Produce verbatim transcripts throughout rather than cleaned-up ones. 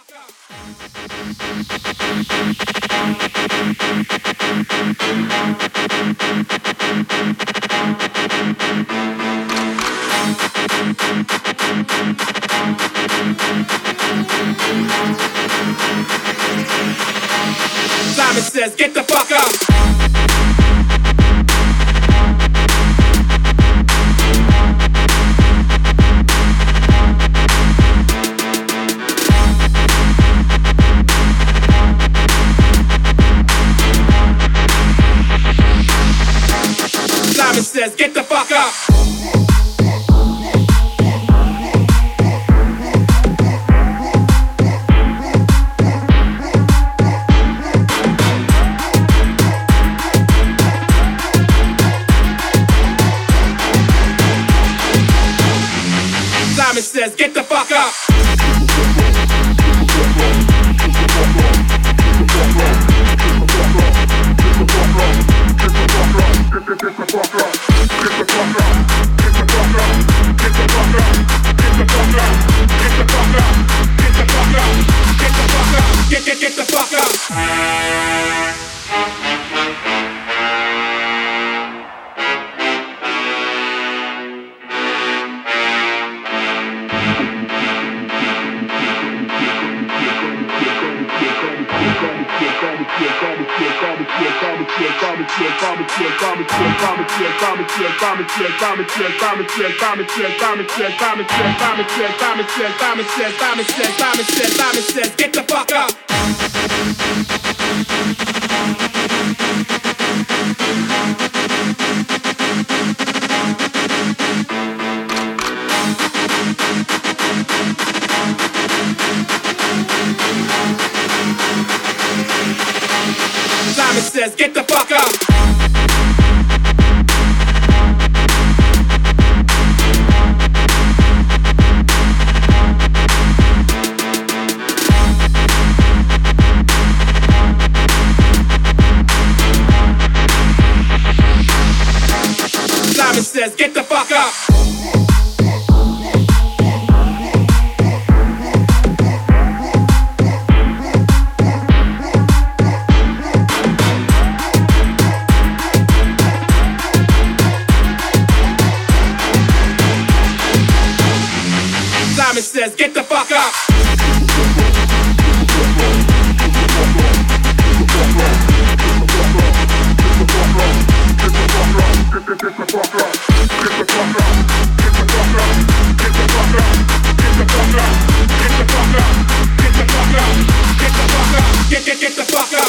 Simon says, get the fuck up. Simon says, get the fuck up. Simon says, get the fuck up. Get, get, get the fuck up. Get the fuck up. Simon says, get the fuck up. Simon says, get the fuck up. Simon says, get the fuck up. Get, get, get the fuck up.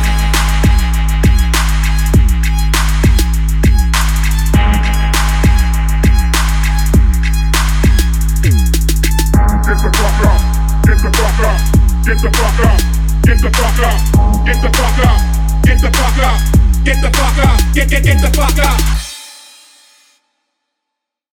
Get the fuck up, get the fuck up, get the fuck up, get the fuck up, get the fuck up, get the fuck up, get the fuck up, get, get, get the fuck up.